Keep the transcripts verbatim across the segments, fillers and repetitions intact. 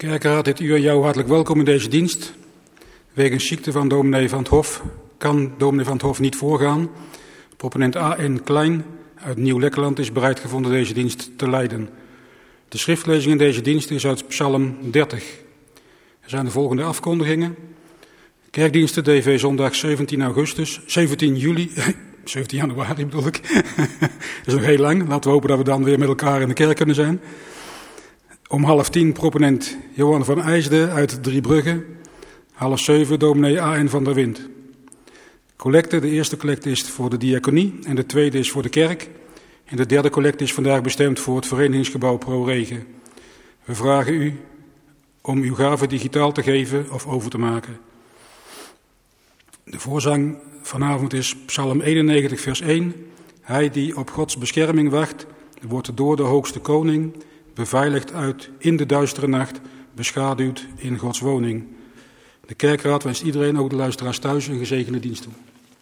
Kerkenraad, dit u en jou hartelijk welkom in deze dienst. Wegens ziekte van dominee van het Hof kan dominee van het Hof niet voorgaan. Proponent A N Klein uit Nieuw-Lekkerland is bereid gevonden deze dienst te leiden. De schriftlezing in deze dienst is uit Psalm dertig. Er zijn de volgende afkondigingen. Kerkdiensten D V zondag zeventien augustus, zeventien juli, zeventien januari bedoel ik. Dat is nog heel lang. Laten we hopen dat we dan weer met elkaar in de kerk kunnen zijn. Om half tien proponent Johan van IJsden uit Driebrugge. Half zeven dominee A N van der Wind. Collecte, de eerste collecte is voor de diaconie en de tweede is voor de kerk. En de derde collecte is vandaag bestemd voor het verenigingsgebouw ProRegen. We vragen u om uw gave digitaal te geven of over te maken. De voorzang vanavond is Psalm eenennegentig vers één. Hij die op Gods bescherming wacht, wordt door de hoogste koning beveiligd uit in de duistere nacht, beschaduwd in Gods woning. De kerkraad wenst iedereen, ook de luisteraars thuis, een gezegende dienst toe.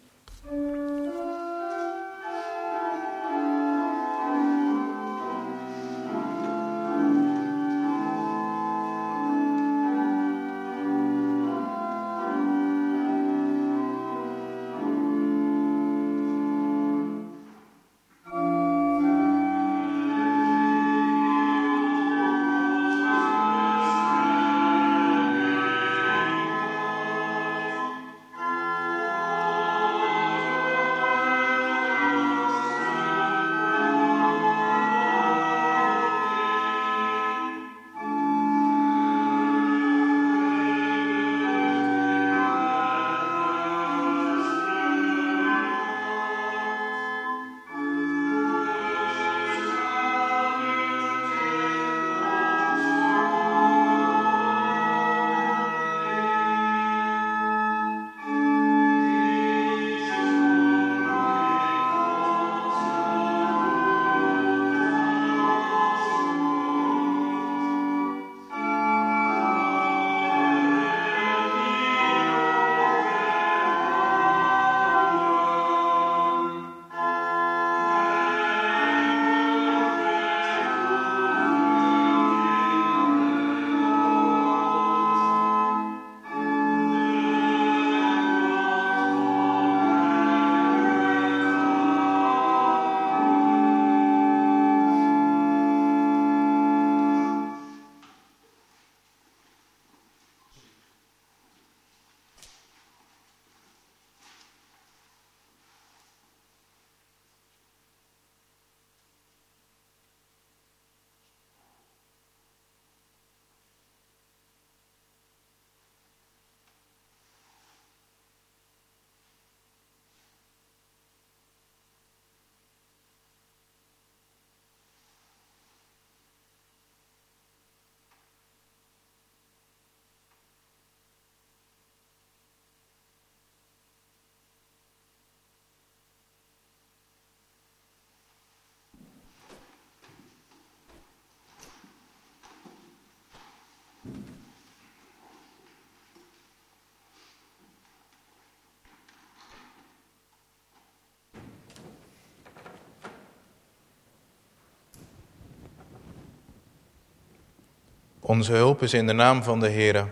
Onze hulp is in de naam van de Heere,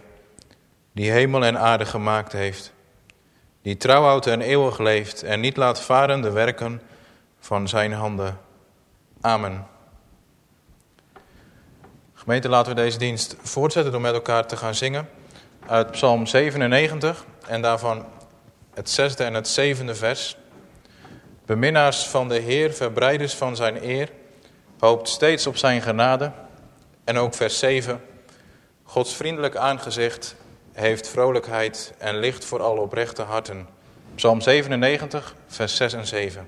die hemel en aarde gemaakt heeft, die trouw houdt en eeuwig leeft en niet laat varen de werken van zijn handen. Amen. Gemeente, laten we deze dienst voortzetten door met elkaar te gaan zingen uit Psalm zevenennegentig en daarvan het zesde en het zevende vers. Beminnaars van de Heer, verbreiders van zijn eer, hoopt steeds op zijn genade. En ook vers zeven. Gods vriendelijk aangezicht heeft vrolijkheid en licht voor alle oprechte harten. Psalm zevenennegentig, vers zes en zeven.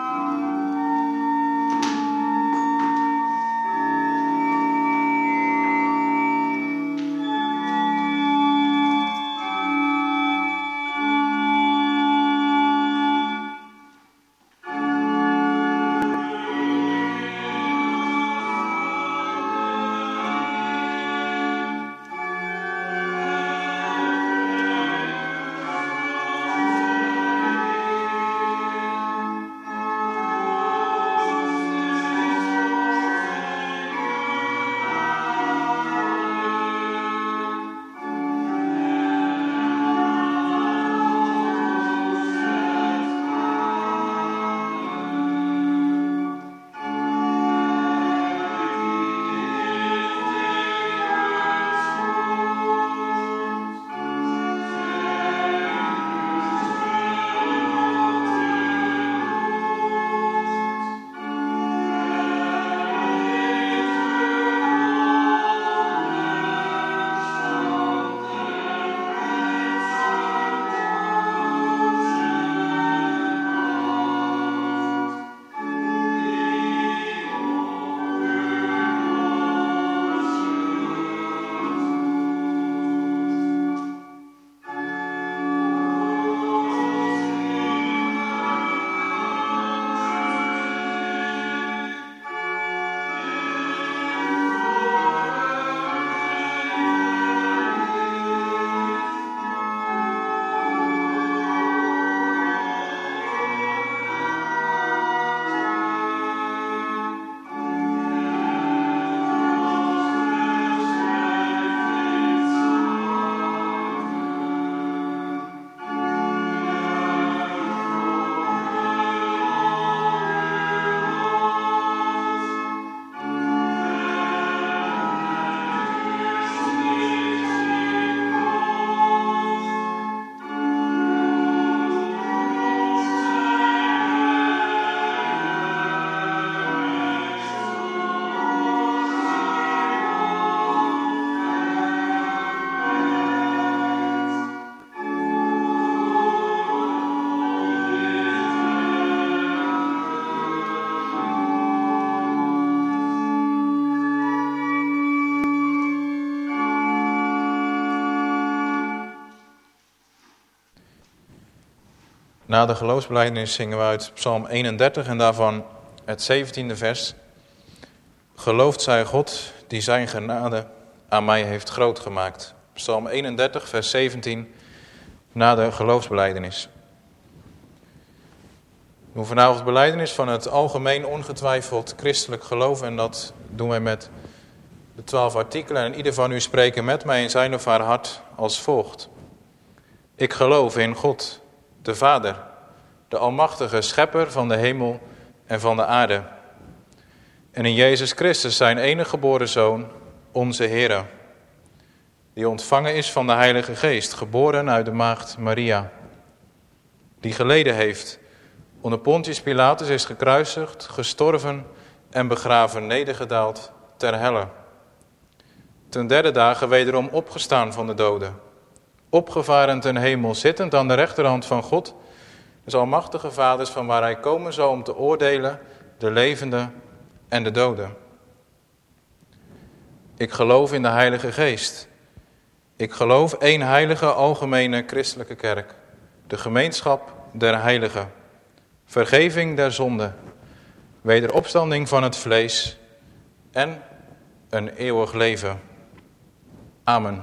Thank Na de geloofsbelijdenis zingen we uit Psalm eenendertig en daarvan het zeventiende vers. Geloofd zij God die zijn genade aan mij heeft groot gemaakt. Psalm eenendertig, vers zeventien, na de geloofsbelijdenis. We doen vanavond belijdenis van het algemeen ongetwijfeld christelijk geloof. En dat doen wij met de twaalf artikelen. En ieder van u spreken met mij in zijn of haar hart als volgt. Ik geloof in God, de Vader, de almachtige schepper van de hemel en van de aarde. En in Jezus Christus, zijn enige geboren Zoon, onze Heere, die ontvangen is van de Heilige Geest, geboren uit de maagd Maria, die geleden heeft, onder Pontius Pilatus is gekruisigd, gestorven en begraven, nedergedaald ter helle. Ten derde dagen wederom opgestaan van de doden, opgevaren ten hemel, zittend aan de rechterhand van God, dus almachtige vaders, van waar hij komen zal om te oordelen de levenden en de doden. Ik geloof in de Heilige Geest. Ik geloof één heilige algemene christelijke kerk, de gemeenschap der heiligen, vergeving der zonden, wederopstanding van het vlees en een eeuwig leven. Amen.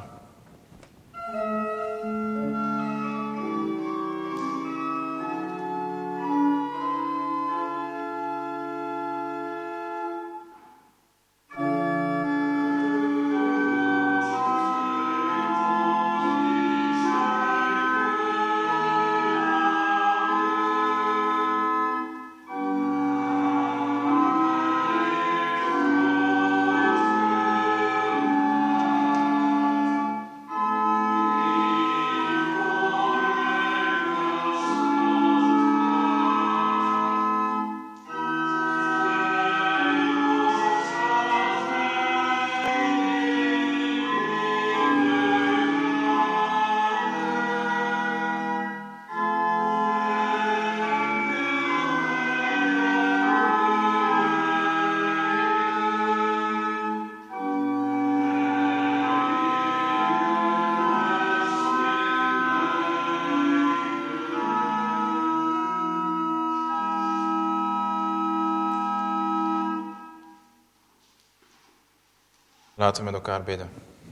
Laten we met elkaar bidden.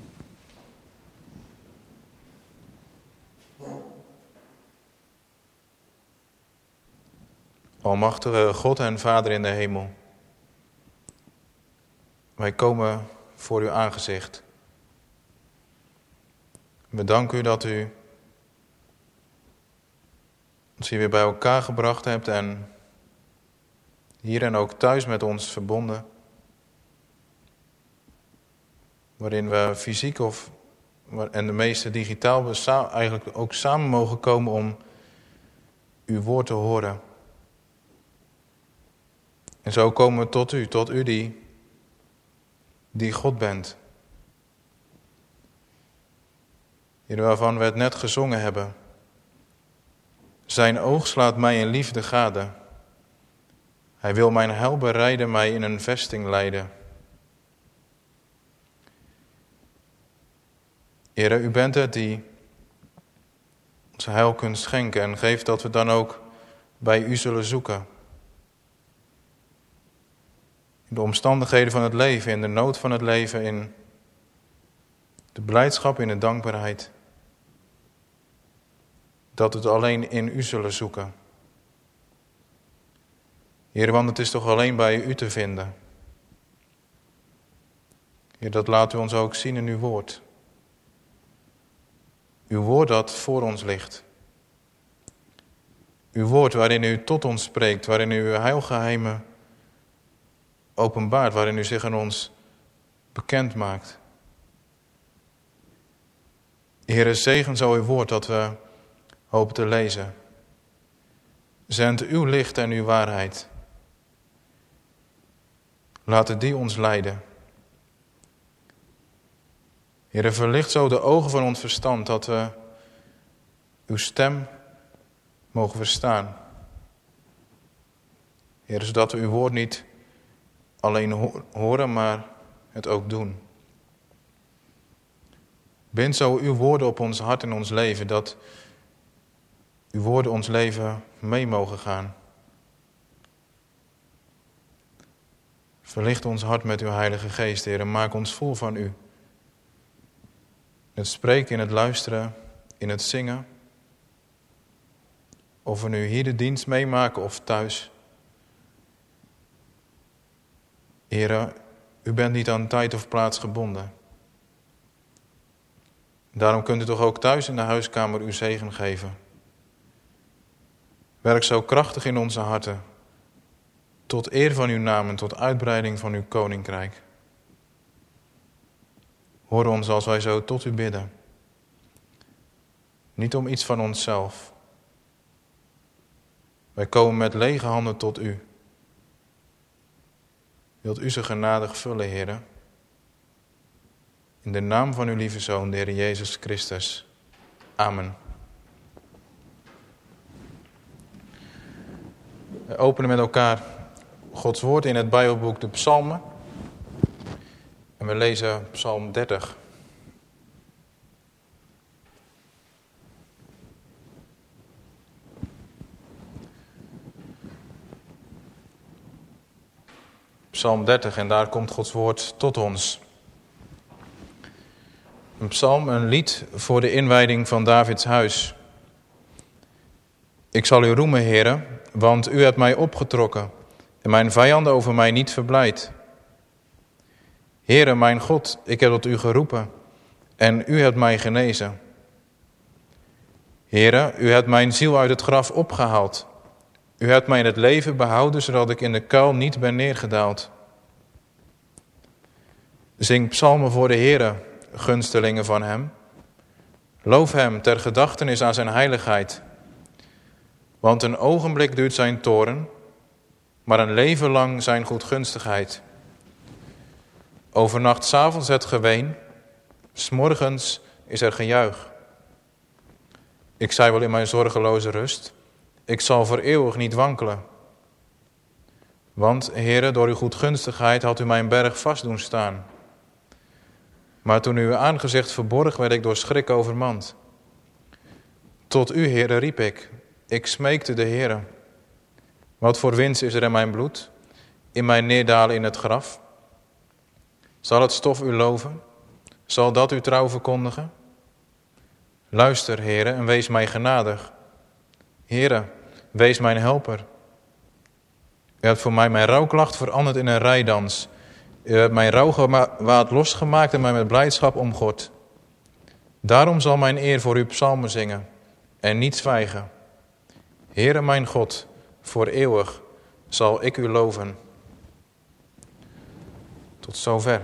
Almachtige God en Vader in de hemel, wij komen voor uw aangezicht. We danken u dat u ons hier weer bij elkaar gebracht hebt en hier en ook thuis met ons verbonden. Waarin we fysiek of, en de meeste digitaal we sa- eigenlijk ook samen mogen komen om uw woord te horen. En zo komen we tot u, tot u die, die God bent. Heer, waarvan we het net gezongen hebben. Zijn oog slaat mij in liefde gade. Hij wil mijn heil bereiden, mij in een vesting leiden. Heere, u bent het die ons heil kunt schenken en geeft dat we dan ook bij u zullen zoeken. In de omstandigheden van het leven, in de nood van het leven, in de blijdschap, in de dankbaarheid. Dat we het alleen in u zullen zoeken. Heer, want het is toch alleen bij u te vinden. Heer, dat laat u ons ook zien in uw woord. Uw woord dat voor ons ligt. Uw woord waarin u tot ons spreekt, waarin u uw heilgeheimen openbaart, waarin u zich aan ons bekend maakt. Heere, zegen zo uw woord dat we hopen te lezen. Zend uw licht en uw waarheid. Laten die ons leiden. Heere, verlicht zo de ogen van ons verstand, dat we uw stem mogen verstaan. Heere, zodat we uw woord niet alleen horen, maar het ook doen. Bind zo uw woorden op ons hart en ons leven, dat uw woorden ons leven mee mogen gaan. Verlicht ons hart met uw Heilige Geest, Heer, en maak ons vol van u. In het spreken, in het luisteren, in het zingen. Of we nu hier de dienst meemaken of thuis. Heer, u bent niet aan tijd of plaats gebonden. Daarom kunt u toch ook thuis in de huiskamer uw zegen geven. Werk zo krachtig in onze harten, tot eer van uw naam en tot uitbreiding van uw koninkrijk. Hoor ons als wij zo tot u bidden. Niet om iets van onszelf. Wij komen met lege handen tot u. Wilt u ze genadig vullen, Heere? In de naam van uw lieve Zoon, de Heer Jezus Christus. Amen. We openen met elkaar Gods woord in het Bijbelboek de Psalmen. En we lezen Psalm dertig. Psalm dertig, en daar komt Gods woord tot ons. Een psalm, een lied voor de inwijding van Davids huis. Ik zal u roemen, Heere, want u hebt mij opgetrokken en mijn vijanden over mij niet verblijd. Heere, mijn God, ik heb tot u geroepen en u hebt mij genezen. Heere, u hebt mijn ziel uit het graf opgehaald. U hebt mij in het leven behouden, zodat ik in de kuil niet ben neergedaald. Zing psalmen voor de Heere, gunstelingen van hem. Loof hem ter gedachtenis aan zijn heiligheid. Want een ogenblik duurt zijn toorn, maar een leven lang zijn goedgunstigheid. Overnacht 's avonds het geween, 's morgens is er gejuich. Ik zei wel in mijn zorgeloze rust, ik zal voor eeuwig niet wankelen. Want, Heere, door uw goedgunstigheid had u mijn berg vast doen staan. Maar toen u uw aangezicht verborg, werd ik door schrik overmand. Tot u, Heere, riep ik. Ik smeekte de Heere. Wat voor winst is er in mijn bloed, in mijn neerdalen in het graf? Zal het stof u loven? Zal dat u trouw verkondigen? Luister, Heere, en wees mij genadig. Heere, wees mijn helper. U hebt voor mij mijn rouwklacht veranderd in een rijdans. U hebt mijn rouwgewaad losgemaakt en mij met blijdschap omgord. Daarom zal mijn eer voor uw psalmen zingen en niet zwijgen. Heere mijn God, voor eeuwig zal ik u loven. Tot zover.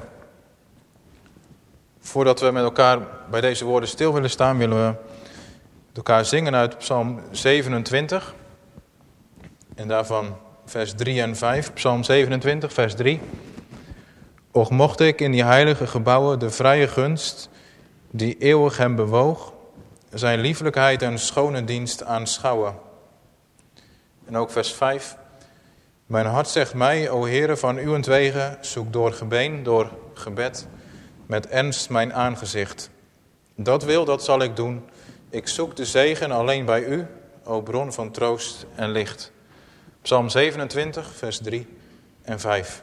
Voordat we met elkaar bij deze woorden stil willen staan, willen we met elkaar zingen uit Psalm zevenentwintig. En daarvan vers drie en vijf. Psalm zevenentwintig, vers drie. Och mocht ik in die heilige gebouwen de vrije gunst, die eeuwig hem bewoog, zijn lieflijkheid en schone dienst aanschouwen. En ook vers vijf. Mijn hart zegt mij, o Heere, van uwentwege, zoek door gebeen, door gebed, met ernst mijn aangezicht. Dat wil, dat zal ik doen. Ik zoek de zegen alleen bij u, o bron van troost en licht. Psalm zevenentwintig, vers drie en vijf.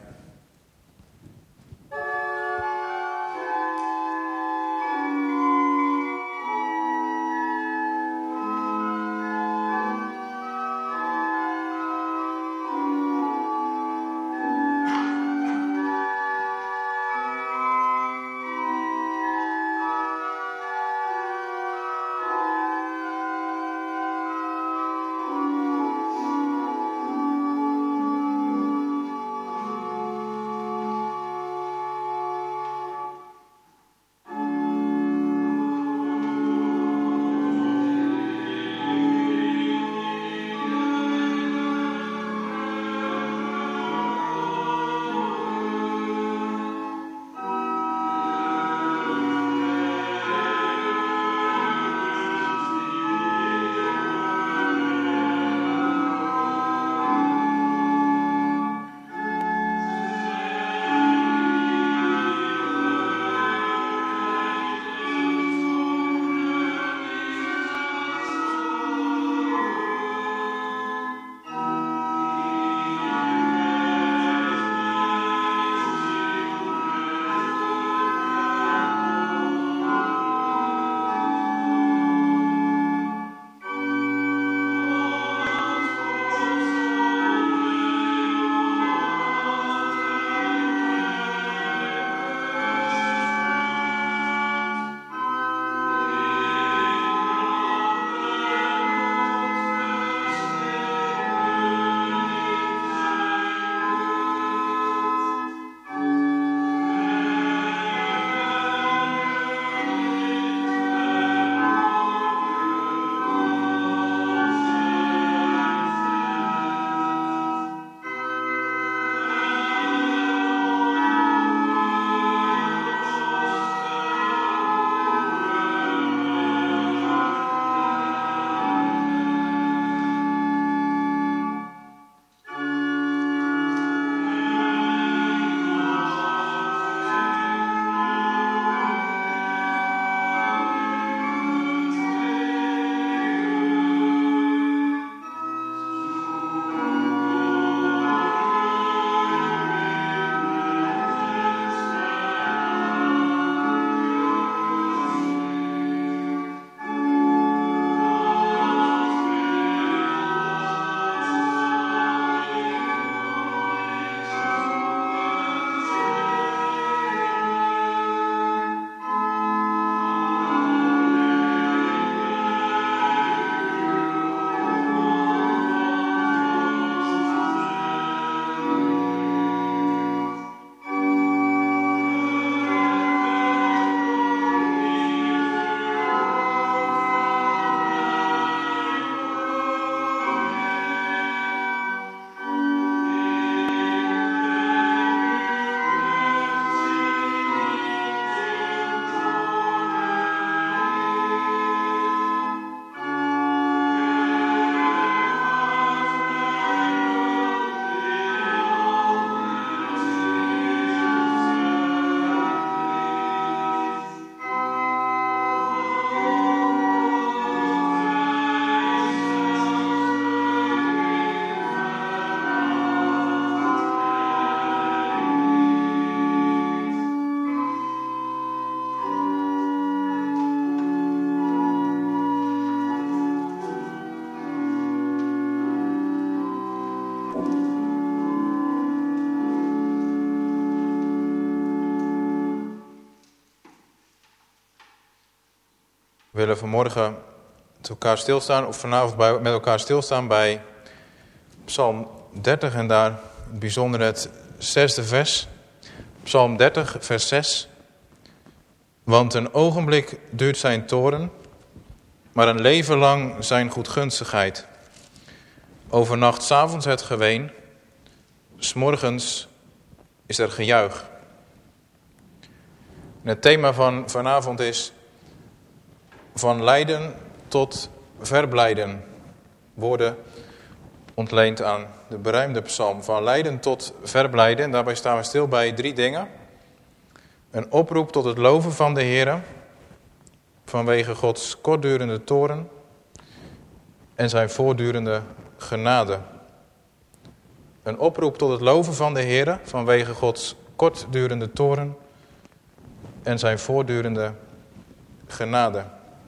We willen vanmorgen met elkaar stilstaan, of vanavond bij, met elkaar stilstaan bij Psalm dertig en daar in het bijzonder het zesde vers. Psalm dertig, vers zes. Want een ogenblik duurt zijn toorn, maar een leven lang zijn goedgunstigheid. Overnacht 's avonds het geween, 's morgens is er gejuich. En het thema van vanavond is van lijden tot verblijden. Woorden ontleend aan de beruimde psalm. Van lijden tot verblijden. En daarbij staan we stil bij drie dingen. Een oproep tot het loven van de Heere vanwege Gods kortdurende toorn en zijn voortdurende genade. Een oproep tot het loven van de Heere vanwege Gods kortdurende toorn en zijn voortdurende genade.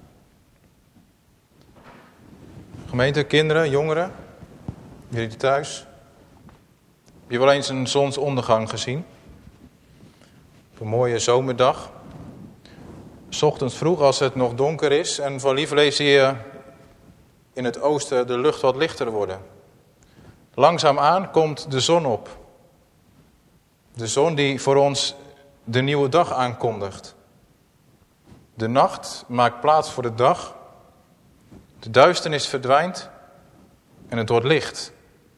Gemeente, kinderen, jongeren, jullie thuis. Heb je wel eens een zonsondergang gezien? Op een mooie zomerdag. 's Ochtends vroeg als het nog donker is en van lieverlee zie je in het oosten de lucht wat lichter worden. Langzaamaan komt de zon op. De zon die voor ons de nieuwe dag aankondigt. De nacht maakt plaats voor de dag. De duisternis verdwijnt en het wordt licht.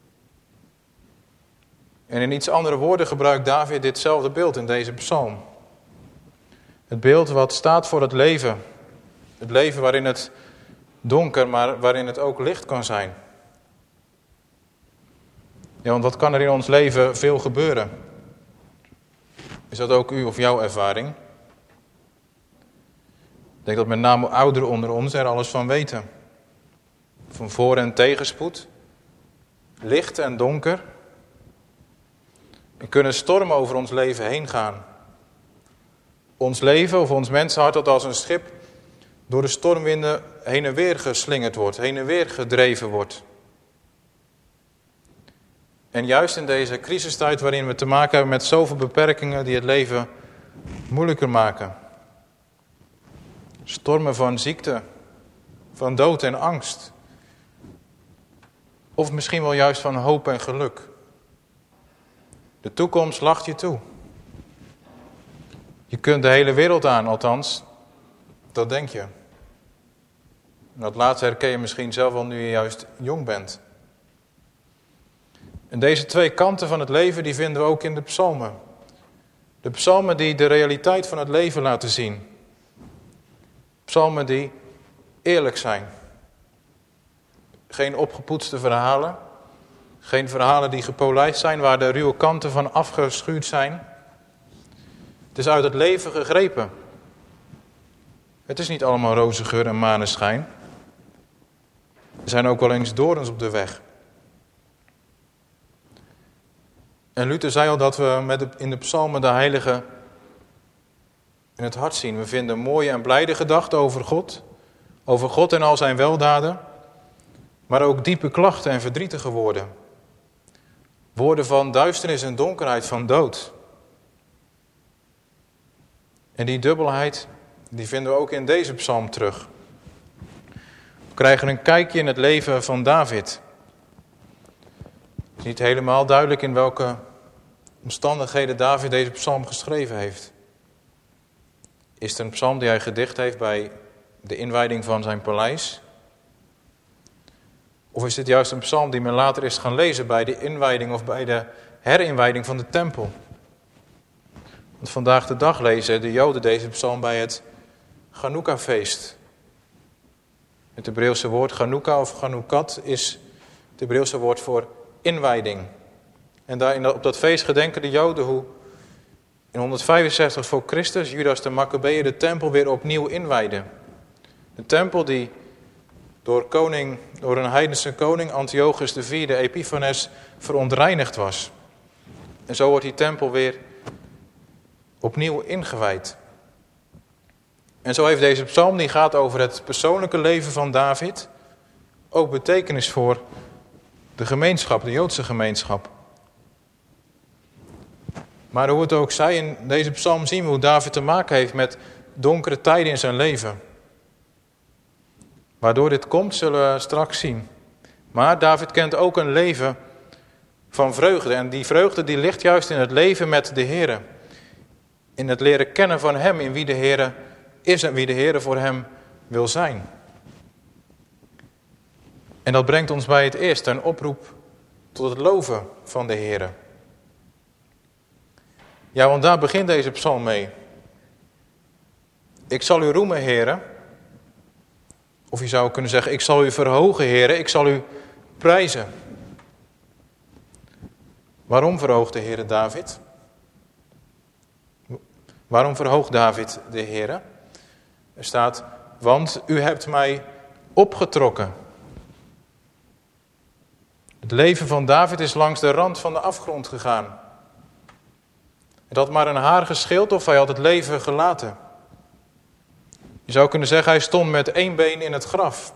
En in iets andere woorden gebruikt David ditzelfde beeld in deze psalm. Het beeld wat staat voor het leven. Het leven waarin het donker, maar waarin het ook licht kan zijn. Ja, want wat kan er in ons leven veel gebeuren? Is dat ook uw of jouw ervaring? Ik denk dat met name ouderen onder ons er alles van weten. Van voor- en tegenspoed. Licht en donker. Er kunnen stormen over ons leven heen gaan. Ons leven of ons mensenhart dat als een schip door de stormwinden heen en weer geslingerd wordt, heen en weer gedreven wordt. En juist in deze crisistijd waarin we te maken hebben met zoveel beperkingen die het leven moeilijker maken. Stormen van ziekte, van dood en angst. Of misschien wel juist van hoop en geluk. De toekomst lacht je toe. Je kunt de hele wereld aan, althans, dat denk je. En dat laatste herken je misschien zelf wel nu je juist jong bent. En deze twee kanten van het leven die vinden we ook in de psalmen. De psalmen die de realiteit van het leven laten zien. Psalmen die eerlijk zijn. Geen opgepoetste verhalen. Geen verhalen die gepolijst zijn, waar de ruwe kanten van afgeschuurd zijn. Het is uit het leven gegrepen. Het is niet allemaal roze geur en maneschijn. Er zijn ook wel eens dorens op de weg. En Luther zei al dat we met de, in de psalmen de heilige in het hart zien. We vinden mooie en blijde gedachten over God. Over God en al zijn weldaden. Maar ook diepe klachten en verdrietige woorden. Woorden van duisternis en donkerheid, van dood. En die dubbelheid, die vinden we ook in deze psalm terug. We krijgen een kijkje in het leven van David. Het is niet helemaal duidelijk in welke omstandigheden David deze psalm geschreven heeft. Is het een psalm die hij gedicht heeft bij de inwijding van zijn paleis? Of is dit juist een psalm die men later is gaan lezen bij de inwijding of bij de herinwijding van de tempel? Want vandaag de dag lezen de Joden deze psalm bij het Chanukka-feest. Het Hebreeuwse woord Chanukka of Chanukat is het Hebreeuwse woord voor inwijding. En daar op dat feest gedenken de Joden hoe in honderdvijfenzestig voor Christus Judas de Maccabeeër de tempel weer opnieuw inwijdde. De tempel die door, koning, door een heidense koning Antiochus de vierde Epiphanes verontreinigd was. En zo wordt die tempel weer opnieuw ingewijd. En zo heeft deze psalm, die gaat over het persoonlijke leven van David, ook betekenis voor de gemeenschap, de Joodse gemeenschap. Maar hoe het ook zij, in deze psalm zien we hoe David te maken heeft met donkere tijden in zijn leven. Waardoor dit komt, zullen we straks zien. Maar David kent ook een leven van vreugde. En die vreugde die ligt juist in het leven met de Heere. In het leren kennen van hem, in wie de Heere is en wie de Heere voor hem wil zijn. En dat brengt ons bij het eerste, een oproep tot het loven van de Heere. Ja, want daar begint deze psalm mee. Ik zal u roemen, Heere. Of je zou kunnen zeggen, ik zal u verhogen, Heere. Ik zal u prijzen. Waarom verhoogt de Heere David? Waarom verhoogt David de Heere? Er staat, want u hebt mij opgetrokken. Het leven van David is langs de rand van de afgrond gegaan. Het had maar een haar gescheeld of hij had het leven gelaten. Je zou kunnen zeggen, hij stond met één been in het graf.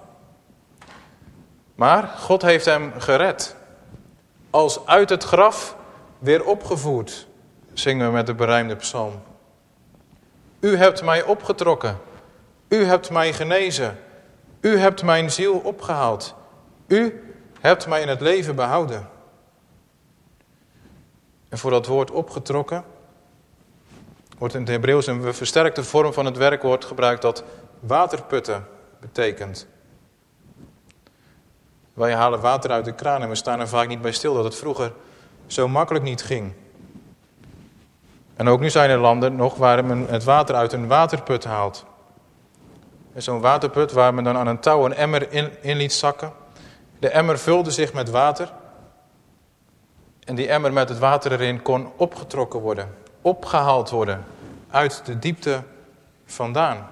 Maar God heeft hem gered. Als uit het graf weer opgevoerd, zingen we met de berijmde psalm. U hebt mij opgetrokken. U hebt mij genezen. U hebt mijn ziel opgehaald. U hebt mij in het leven behouden. En voor dat woord opgetrokken wordt in het Hebreeuws een versterkte vorm van het werkwoord gebruikt dat waterputten betekent. Wij halen water uit de kraan en we staan er vaak niet bij stil dat het vroeger zo makkelijk niet ging. En ook nu zijn er landen nog waar men het water uit een waterput haalt. En zo'n waterput waar men dan aan een touw een emmer in, in liet zakken. De emmer vulde zich met water. En die emmer met het water erin kon opgetrokken worden. Opgehaald worden. Uit de diepte vandaan.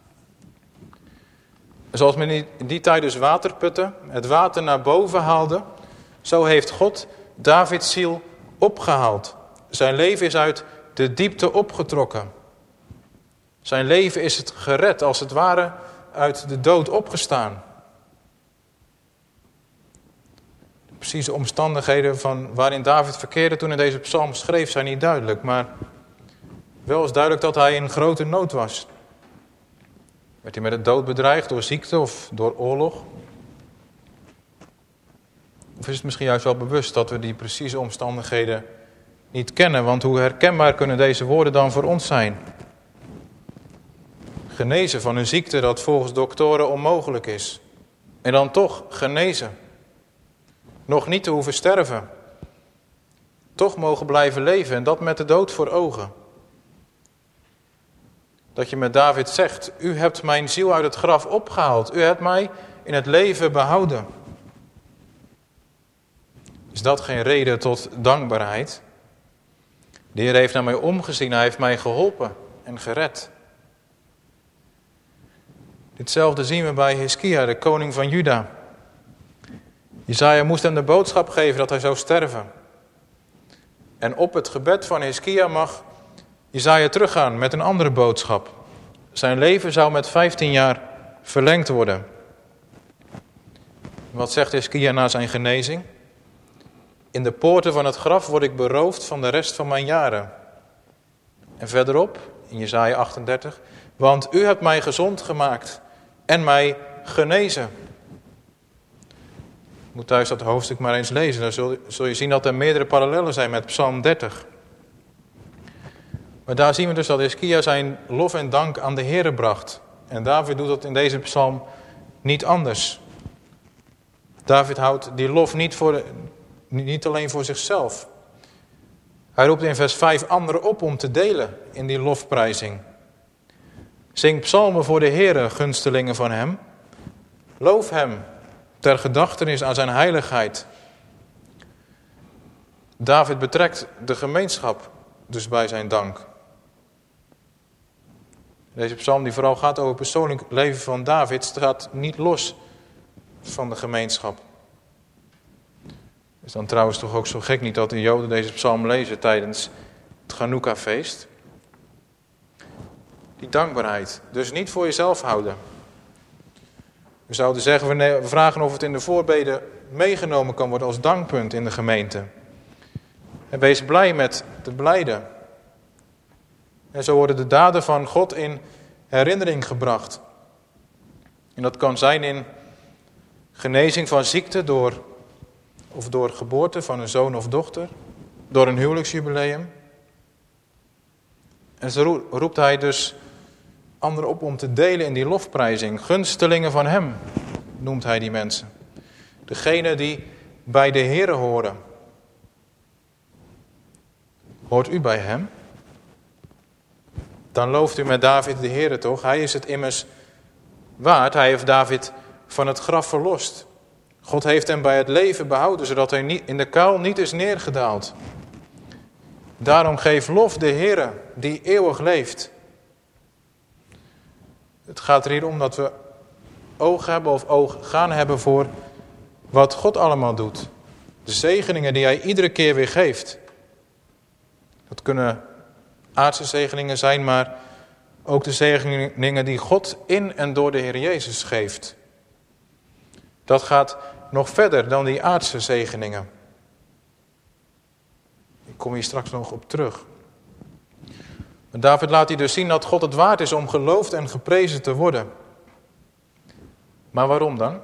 Zoals men in die tijd dus waterputten, het water naar boven haalde. Zo heeft God Davids ziel opgehaald. Zijn leven is uit de diepte opgetrokken. Zijn leven is het gered, als het ware uit de dood opgestaan. De precieze omstandigheden van waarin David verkeerde toen hij deze psalm schreef zijn niet duidelijk. Maar wel is duidelijk dat hij in grote nood was. Werd hij met de dood bedreigd door ziekte of door oorlog? Of is het misschien juist wel bewust dat we die precieze omstandigheden niet kennen? Want hoe herkenbaar kunnen deze woorden dan voor ons zijn? Genezen van een ziekte dat volgens doktoren onmogelijk is. En dan toch genezen. Nog niet te hoeven sterven. Toch mogen blijven leven en dat met de dood voor ogen. Dat je met David zegt, u hebt mijn ziel uit het graf opgehaald. U hebt mij in het leven behouden. Is dat geen reden tot dankbaarheid? De Heer heeft naar mij omgezien, hij heeft mij geholpen en gered. Ditzelfde zien we bij Hiskia, de koning van Juda. Jesaja moest hem de boodschap geven dat hij zou sterven. En op het gebed van Hiskia mag Jesaja teruggaan met een andere boodschap. Zijn leven zou met vijftien jaar verlengd worden. Wat zegt Hiskia na zijn genezing? In de poorten van het graf word ik beroofd van de rest van mijn jaren. En verderop, in Jesaja achtendertig, want u hebt mij gezond gemaakt en mij genezen. Je moet thuis dat hoofdstuk maar eens lezen. Dan zul, zul je zien dat er meerdere parallellen zijn met Psalm dertig. Maar daar zien we dus dat Hiskia zijn lof en dank aan de Heere bracht. En David doet dat in deze psalm niet anders. David houdt die lof niet, voor, niet alleen voor zichzelf. Hij roept in vers vijf anderen op om te delen in die lofprijzing. Zing psalmen voor de Heere, gunstelingen van hem. Loof hem ter gedachtenis aan zijn heiligheid. David betrekt de gemeenschap dus bij zijn dank. Deze psalm die vooral gaat over het persoonlijk leven van David staat niet los van de gemeenschap. Het is dan trouwens toch ook zo gek niet dat de Joden deze psalm lezen tijdens het Chanukka-feest. Die dankbaarheid. Dus niet voor jezelf houden. We zouden zeggen, we vragen of het in de voorbeden meegenomen kan worden als dankpunt in de gemeente. En wees blij met de blijden. En zo worden de daden van God in herinnering gebracht. En dat kan zijn in genezing van ziekte door, of door geboorte van een zoon of dochter, door een huwelijksjubileum. En zo roept hij dus anderen op om te delen in die lofprijzing. Gunstelingen van hem noemt hij die mensen. Degene die bij de Heere horen. Hoort u bij hem? Dan looft u met David de Heere toch? Hij is het immers waard. Hij heeft David van het graf verlost. God heeft hem bij het leven behouden, zodat hij niet, in de kuil niet is neergedaald. Daarom geef lof de Heere, die eeuwig leeft. Het gaat er hier om dat we oog hebben of oog gaan hebben voor wat God allemaal doet. De zegeningen die hij iedere keer weer geeft. Dat kunnen aardse zegeningen zijn, maar ook de zegeningen die God in en door de Heer Jezus geeft. Dat gaat nog verder dan die aardse zegeningen. Ik kom hier straks nog op terug. Maar David laat hier dus zien dat God het waard is om geloofd en geprezen te worden. Maar waarom dan?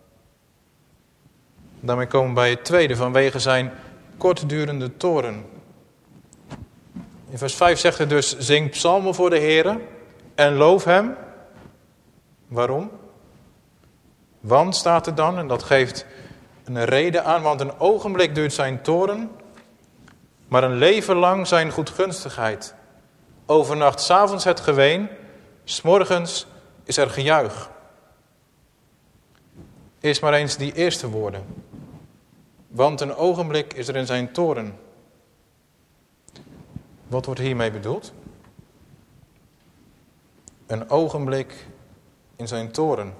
Daarmee komen we bij het tweede, vanwege zijn kortdurende toorn. In vers vijf zegt hij dus, zing psalmen voor de Heere en loof hem. Waarom? Want staat er dan, en dat geeft een reden aan, want een ogenblik duurt zijn toorn, maar een leven lang zijn goedgunstigheid. Overnacht 's avonds het geween, 's morgens is er gejuich. Eerst maar eens die eerste woorden. Want een ogenblik is er in zijn toorn. Wat wordt hiermee bedoeld? Een ogenblik in zijn toorn.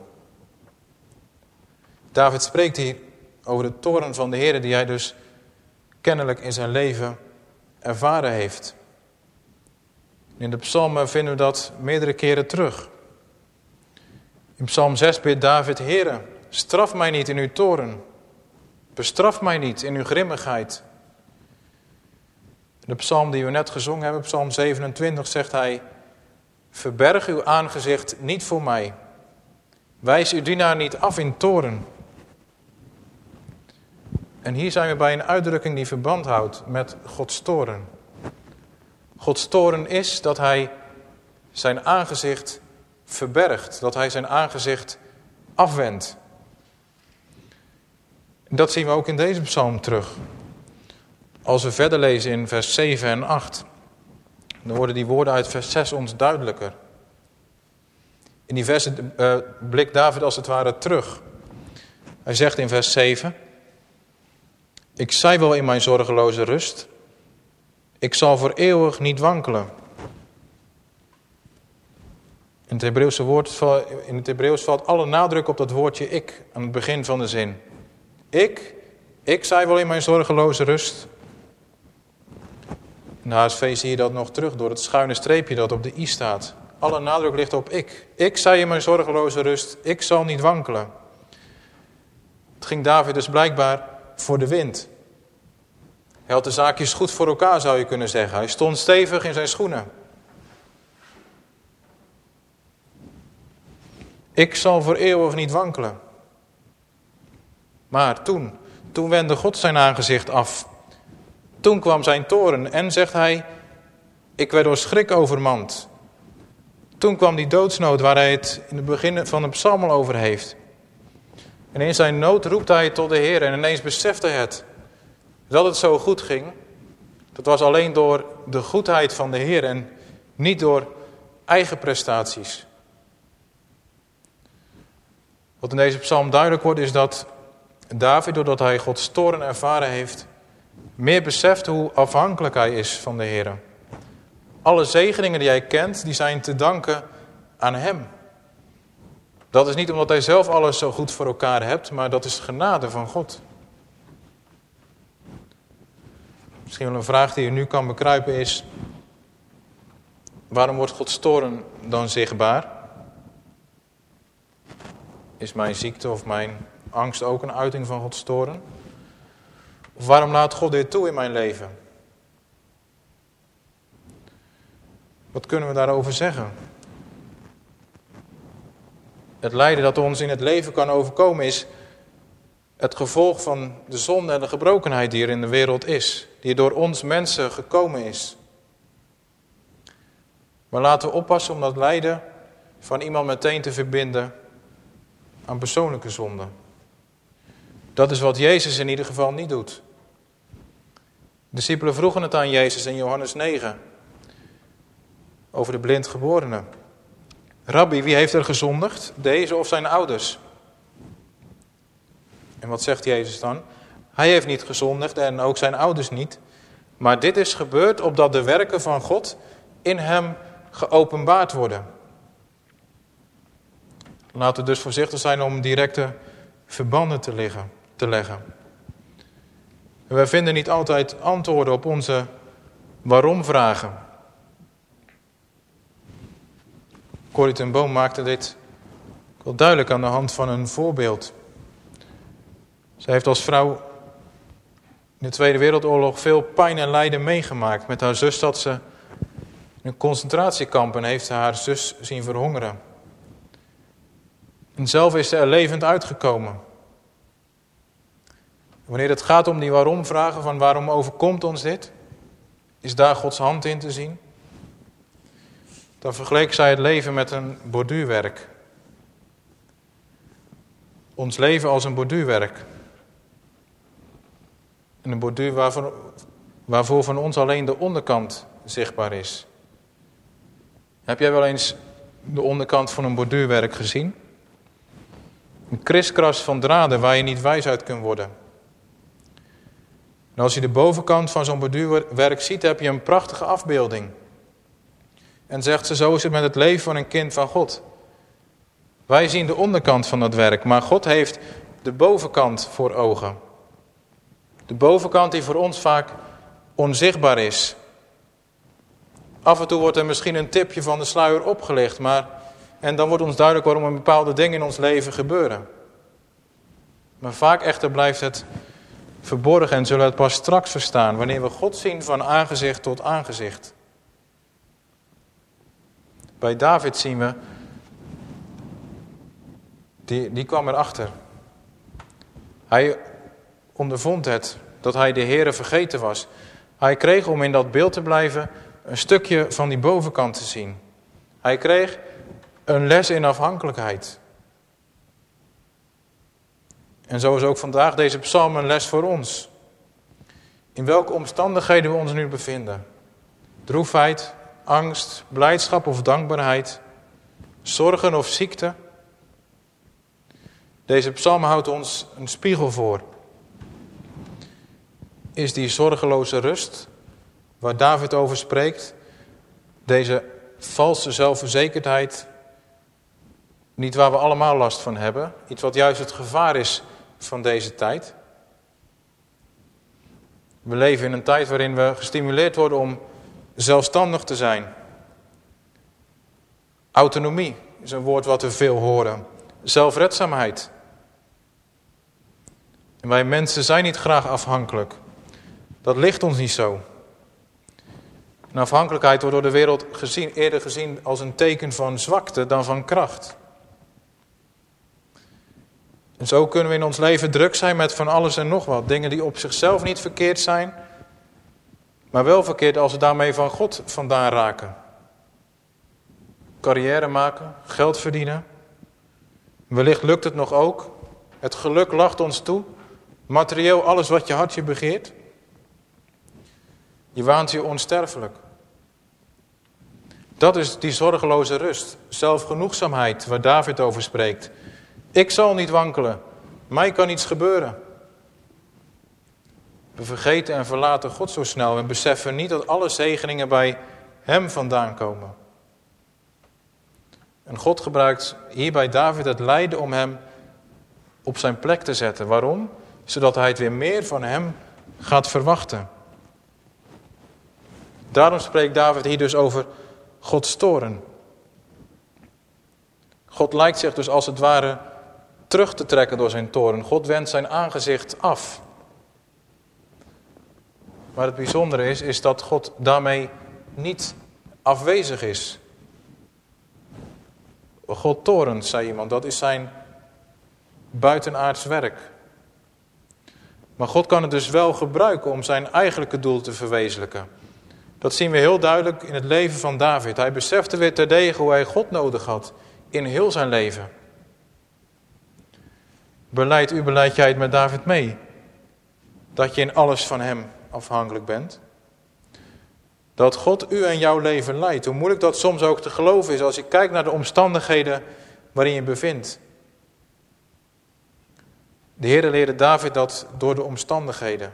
David spreekt hier over de toorn van de Heer die hij dus kennelijk in zijn leven ervaren heeft. In de psalmen vinden we dat meerdere keren terug. In psalm zes bidt David, Heere, straf mij niet in uw toorn. Bestraf mij niet in uw grimmigheid. De psalm die we net gezongen hebben, psalm zevenentwintig, zegt hij, verberg uw aangezicht niet voor mij. Wijs uw dienaar niet af in toorn. En hier zijn we bij een uitdrukking die verband houdt met Gods toorn. Gods toorn is dat hij zijn aangezicht verbergt. Dat hij zijn aangezicht afwendt. Dat zien we ook in deze psalm terug. Als we verder lezen in vers zeven en acht. Dan worden die woorden uit vers zes ons duidelijker. In die versen uh, blikt David als het ware terug. Hij zegt in vers zeven. Ik zei wel in mijn zorgeloze rust. Ik zal voor eeuwig niet wankelen. In het Hebreeuwse woord, in het Hebreeuws valt alle nadruk op dat woordje ik aan het begin van de zin. Ik, ik zei wel in mijn zorgeloze rust. In de H S V zie je dat nog terug door het schuine streepje dat op de i staat. Alle nadruk ligt op ik. Ik zei in mijn zorgeloze rust, ik zal niet wankelen. Het ging David dus blijkbaar voor de wind. Hij had de zaakjes goed voor elkaar, zou je kunnen zeggen. Hij stond stevig in zijn schoenen. Ik zal voor eeuwig niet wankelen. Maar toen, toen wendde God zijn aangezicht af. Toen kwam zijn toorn en, zegt hij, ik werd door schrik overmand. Toen kwam die doodsnood waar hij het in het begin van de psalm al over heeft. En in zijn nood roept hij tot de Heer en ineens beseft hij het. Dat het zo goed ging, dat was alleen door de goedheid van de Heer en niet door eigen prestaties. Wat in deze psalm duidelijk wordt is dat David, doordat hij Gods toorn ervaren heeft, meer beseft hoe afhankelijk hij is van de Heer. Alle zegeningen die hij kent, die zijn te danken aan hem. Dat is niet omdat hij zelf alles zo goed voor elkaar hebt, maar dat is genade van God. Misschien wel een vraag die je nu kan bekruipen is, waarom wordt Gods toorn dan zichtbaar? Is mijn ziekte of mijn angst ook een uiting van Gods toorn? Of waarom laat God dit toe in mijn leven? Wat kunnen we daarover zeggen? Het lijden dat ons in het leven kan overkomen is het gevolg van de zonde en de gebrokenheid die er in de wereld is. Die door ons mensen gekomen is. Maar laten we oppassen om dat lijden van iemand meteen te verbinden aan persoonlijke zonde. Dat is wat Jezus in ieder geval niet doet. De discipelen vroegen het aan Jezus in Johannes negen. Over de blindgeborene. Rabbi, wie heeft er gezondigd? Deze of zijn ouders? En wat zegt Jezus dan? Hij heeft niet gezondigd en ook zijn ouders niet. Maar dit is gebeurd opdat de werken van God in hem geopenbaard worden. Laten we dus voorzichtig zijn om directe verbanden te, liggen, te leggen. En wij vinden niet altijd antwoorden op onze waarom-vragen. Corrie ten Boom maakte dit wel duidelijk aan de hand van een voorbeeld. Zij heeft als vrouw in de Tweede Wereldoorlog veel pijn en lijden meegemaakt. Met haar zus zat ze in een concentratiekamp en heeft ze haar zus zien verhongeren. En zelf is ze er levend uitgekomen. Wanneer het gaat om die waarom-vragen van waarom overkomt ons dit, is daar Gods hand in te zien. Dan vergeleek zij het leven met een borduurwerk. Ons leven als een borduurwerk. En een borduur waarvoor, waarvoor van ons alleen de onderkant zichtbaar is. Heb jij wel eens de onderkant van een borduurwerk gezien? Een kriskras van draden waar je niet wijs uit kunt worden. En als je de bovenkant van zo'n borduurwerk ziet, heb je een prachtige afbeelding. En zegt ze, zo is het met het leven van een kind van God. Wij zien de onderkant van dat werk, maar God heeft de bovenkant voor ogen. De bovenkant die voor ons vaak onzichtbaar is. Af en toe wordt er misschien een tipje van de sluier opgelicht, maar en dan wordt ons duidelijk waarom een bepaalde dingen in ons leven gebeuren. Maar vaak echter blijft het verborgen en zullen we het pas straks verstaan, wanneer we God zien van aangezicht tot aangezicht. Bij David zien we, die, die kwam erachter. Hij ondervond het, dat hij de Heere vergeten was. Hij kreeg, om in dat beeld te blijven, een stukje van die bovenkant te zien. Hij kreeg een les in afhankelijkheid. En zo is ook vandaag deze psalm een les voor ons. In welke omstandigheden we ons nu bevinden. Droefheid, angst, blijdschap of dankbaarheid. Zorgen of ziekte. Deze psalm houdt ons een spiegel voor. Is die zorgeloze rust, waar David over spreekt, deze valse zelfverzekerdheid, niet waar we allemaal last van hebben, iets wat juist het gevaar is van deze tijd? We leven in een tijd waarin we gestimuleerd worden om zelfstandig te zijn. Autonomie is een woord wat we veel horen. Zelfredzaamheid. En wij mensen zijn niet graag afhankelijk. Dat ligt ons niet zo. En afhankelijkheid wordt door de wereld gezien, eerder gezien als een teken van zwakte dan van kracht. En zo kunnen we in ons leven druk zijn met van alles en nog wat. Dingen die op zichzelf niet verkeerd zijn, maar wel verkeerd als we daarmee van God vandaan raken. Carrière maken, geld verdienen. Wellicht lukt het nog ook. Het geluk lacht ons toe. Materieel alles wat je hartje begeert. Je waant je onsterfelijk. Dat is die zorgeloze rust, zelfgenoegzaamheid waar David over spreekt. Ik zal niet wankelen, mij kan iets gebeuren. We vergeten en verlaten God zo snel en beseffen niet dat alle zegeningen bij hem vandaan komen. En God gebruikt hier bij David het lijden om hem op zijn plek te zetten. Waarom? Zodat hij het weer meer van hem gaat verwachten. Daarom spreekt David hier dus over Gods toorn. God lijkt zich dus als het ware terug te trekken door zijn toorn. God wendt zijn aangezicht af. Maar het bijzondere is, is dat God daarmee niet afwezig is. Maar God torent, zei iemand, dat is zijn buitenaards werk. Maar God kan het dus wel gebruiken om zijn eigenlijke doel te verwezenlijken. Dat zien we heel duidelijk in het leven van David. Hij besefte weer terdege hoe hij God nodig had in heel zijn leven. Beleidt u, beleid jij het met David mee? Dat je in alles van hem afhankelijk bent? Dat God u en jouw leven leidt. Hoe moeilijk dat soms ook te geloven is als je kijkt naar de omstandigheden waarin je bevindt. De Heer leerde David dat door de omstandigheden.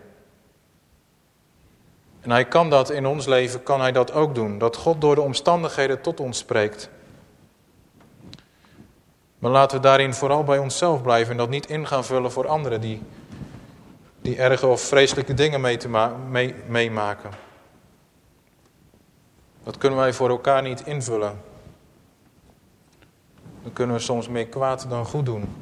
En hij kan dat in ons leven, kan hij dat ook doen. Dat God door de omstandigheden tot ons spreekt. Maar laten we daarin vooral bij onszelf blijven en dat niet in gaan vullen voor anderen die, die erge of vreselijke dingen mee te ma- mee, meemaken. Dat kunnen wij voor elkaar niet invullen. Dan kunnen we soms meer kwaad dan goed doen.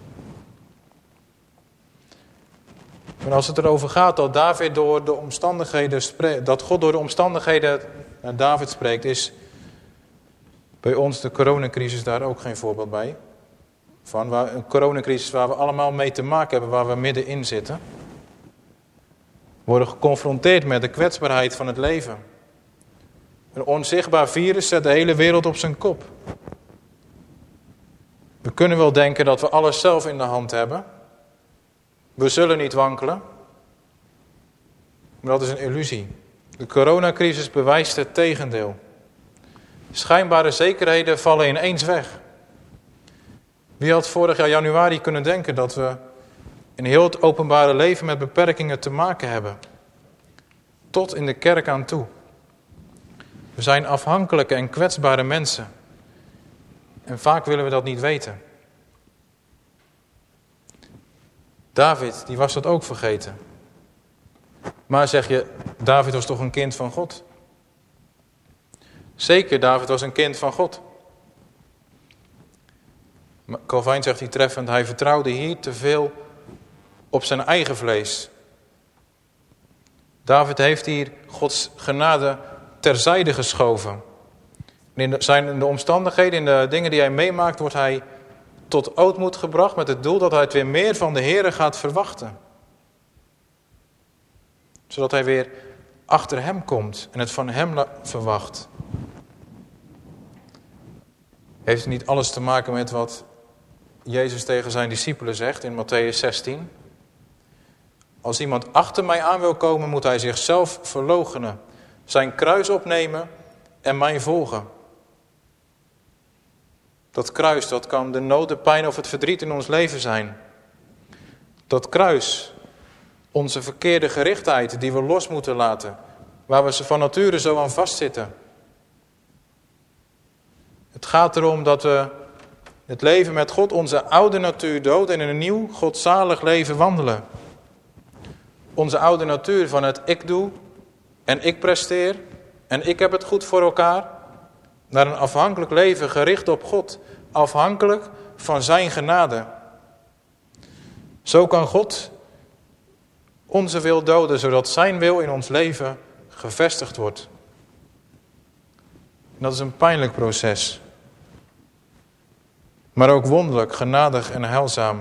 Maar als het erover gaat dat David door de omstandigheden spreekt, dat God door de omstandigheden naar David spreekt, is bij ons de coronacrisis daar ook geen voorbeeld bij. Van waar, een coronacrisis waar we allemaal mee te maken hebben, waar we middenin zitten. We worden geconfronteerd met de kwetsbaarheid van het leven. Een onzichtbaar virus zet de hele wereld op zijn kop. We kunnen wel denken dat we alles zelf in de hand hebben. We zullen niet wankelen. Maar dat is een illusie. De coronacrisis bewijst het tegendeel. Schijnbare zekerheden vallen ineens weg. Wie had vorig jaar januari kunnen denken dat we in heel het openbare leven met beperkingen te maken hebben? Tot in de kerk aan toe. We zijn afhankelijke en kwetsbare mensen. En vaak willen we dat niet weten. David, die was dat ook vergeten. Maar zeg je, David was toch een kind van God? Zeker, David was een kind van God. Maar Calvijn zegt hier treffend, hij vertrouwde hier te veel op zijn eigen vlees. David heeft hier Gods genade terzijde geschoven. In de, zijn, in de omstandigheden, in de dingen die hij meemaakt, wordt hij tot ootmoed gebracht met het doel dat hij het weer meer van de Heere gaat verwachten. Zodat hij weer achter hem komt en het van hem verwacht. Heeft het niet alles te maken met wat Jezus tegen zijn discipelen zegt in Mattheüs zestien? Als iemand achter mij aan wil komen, moet hij zichzelf verloochenen, zijn kruis opnemen en mij volgen. Dat kruis, dat kan de nood, de pijn of het verdriet in ons leven zijn. Dat kruis, onze verkeerde gerichtheid die we los moeten laten, waar we van nature zo aan vastzitten. Het gaat erom dat we het leven met God, onze oude natuur dood en in een nieuw, godzalig leven wandelen. Onze oude natuur van het ik doe en ik presteer en ik heb het goed voor elkaar, naar een afhankelijk leven gericht op God, afhankelijk van zijn genade. Zo kan God onze wil doden, zodat zijn wil in ons leven gevestigd wordt. En dat is een pijnlijk proces. Maar ook wonderlijk, genadig en heilzaam.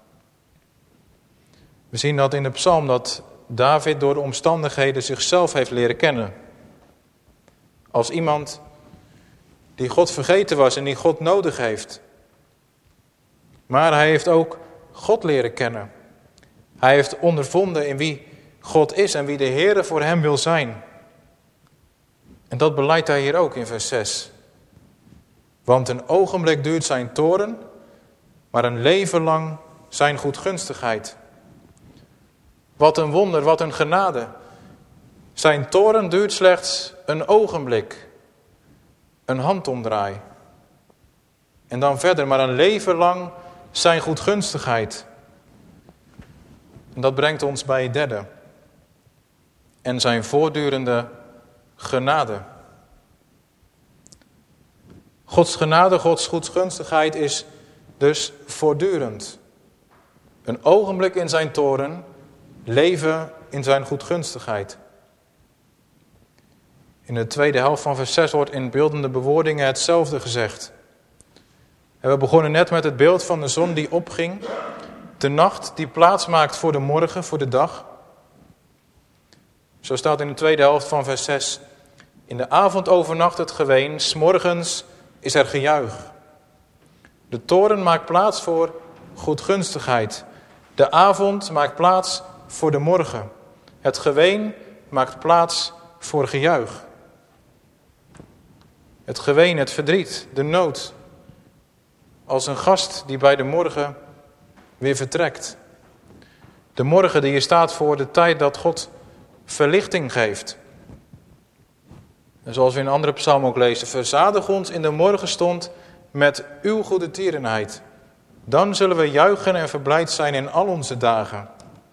We zien dat in de psalm dat David door de omstandigheden zichzelf heeft leren kennen. Als iemand die God vergeten was en die God nodig heeft. Maar hij heeft ook God leren kennen. Hij heeft ondervonden in wie God is en wie de Heere voor hem wil zijn. En dat beleidt hij hier ook in vers zes. Want een ogenblik duurt zijn toorn, maar een leven lang zijn goedgunstigheid. Wat een wonder, wat een genade. Zijn toorn duurt slechts een ogenblik. Een handomdraai. En dan verder, maar een leven lang zijn goedgunstigheid. En dat brengt ons bij het derde. En zijn voortdurende genade. Gods genade, Gods goedgunstigheid is dus voortdurend. Een ogenblik in zijn toorn, leven in zijn goedgunstigheid. In de tweede helft van vers zes wordt in beeldende bewoordingen hetzelfde gezegd. En we begonnen net met het beeld van de zon die opging. De nacht die plaats maakt voor de morgen, voor de dag. Zo staat in de tweede helft van vers zes. In de avond overnacht het geween, 's morgens is er gejuich. De toren maakt plaats voor goedgunstigheid. De avond maakt plaats voor de morgen. Het geween maakt plaats voor gejuich. Het geween, het verdriet, de nood. Als een gast die bij de morgen weer vertrekt. De morgen die hier staat voor de tijd dat God verlichting geeft. En zoals we in een andere psalm ook lezen. Verzadig ons in de morgenstond met uw goede tierenheid. Dan zullen we juichen en verblijd zijn in al onze dagen.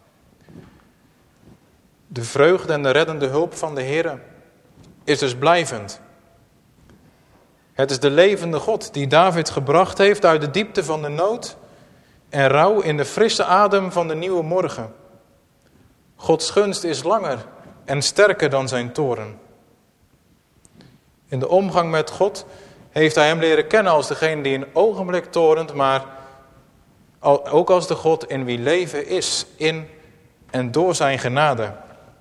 De vreugde en de reddende hulp van de Heer is dus blijvend. Het is de levende God die David gebracht heeft uit de diepte van de nood en rouw in de frisse adem van de nieuwe morgen. Gods gunst is langer en sterker dan zijn toorn. In de omgang met God heeft hij hem leren kennen als degene die een ogenblik torent, maar ook als de God in wie leven is, in en door zijn genade.